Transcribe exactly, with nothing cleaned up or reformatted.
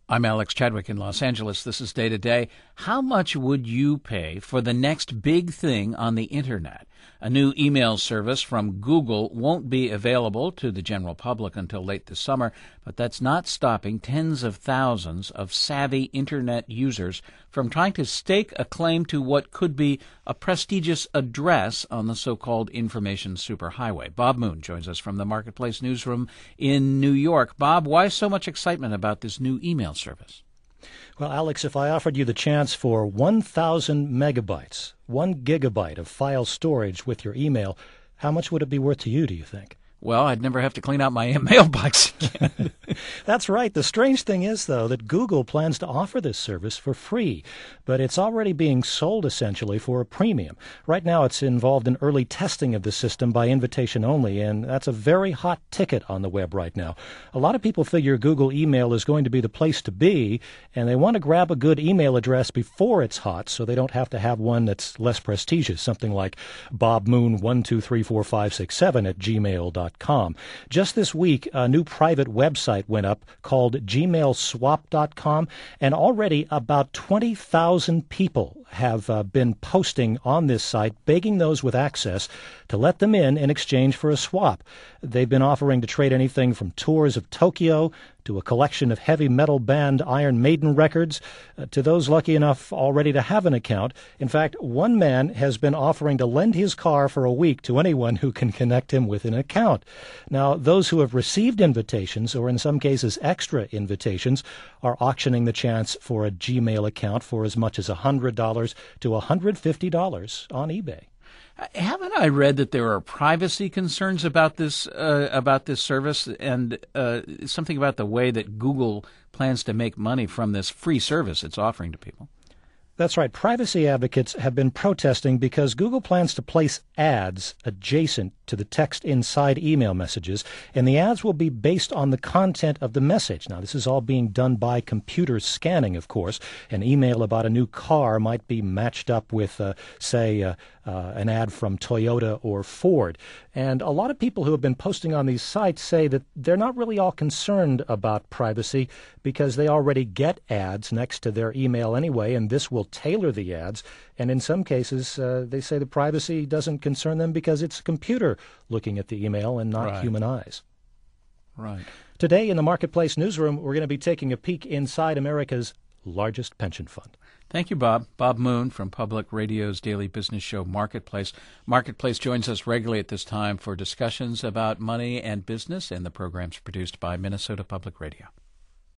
I'm Alex Chadwick in Los Angeles. This is Day to Day. How much would you pay for the next big thing on the Internet? A new email service from Google won't be available to the general public until late this summer, but that's not stopping tens of thousands of savvy Internet users from trying to stake a claim to what could be a prestigious address on the so-called information superhighway. Bob Moon joins us from the Marketplace newsroom in New York. Bob, why so much excitement about this new email service? Well, Alex, if I offered you the chance for one thousand megabytes, one gigabyte of file storage with your email, how much would it be worth to you, do you think? Well, I'd never have to clean out my mailbox again. That's right. The strange thing is, though, that Google plans to offer this service for free, but it's already being sold essentially for a premium. Right now, it's involved in early testing of the system by invitation only, and that's a very hot ticket on the web right now. A lot of people figure Google email is going to be the place to be, and they want to grab a good email address before it's hot so they don't have to have one that's less prestigious, something like bobmoon one two three four five six seven at gmail dot com. Just this week, a new private website went up called gmail swap dot com, and already about twenty thousand people have uh, been posting on this site, begging those with access to let them in in exchange for a swap. They've been offering to trade anything from tours of Tokyo to a collection of heavy metal band Iron Maiden records, uh, to those lucky enough already to have an account. In fact, one man has been offering to lend his car for a week to anyone who can connect him with an account. Now, those who have received invitations, or in some cases extra invitations, are auctioning the chance for a Gmail account for as much as one hundred dollars to one hundred fifty dollars on eBay. Haven't I read that there are privacy concerns about this uh, about this service, and uh, something about the way that Google plans to make money from this free service it's offering to people? That's right. Privacy advocates have been protesting because Google plans to place ads adjacent to the text inside email messages, and the ads will be based on the content of the message. Now, this is all being done by computer scanning, of course. An email about a new car might be matched up with, uh, say, uh, uh, an ad from Toyota or Ford. And a lot of people who have been posting on these sites say that they're not really all concerned about privacy because they already get ads next to their email anyway, and this will tailor the ads. And in some cases, uh, they say the privacy doesn't concern them because it's a computer looking at the email and not Right. human eyes. Right. Today in the Marketplace newsroom, we're going to be taking a peek inside America's largest pension fund. Thank you, Bob. Bob Moon from Public Radio's daily business show, Marketplace. Marketplace joins us regularly at this time for discussions about money and business, and the program's produced by Minnesota Public Radio.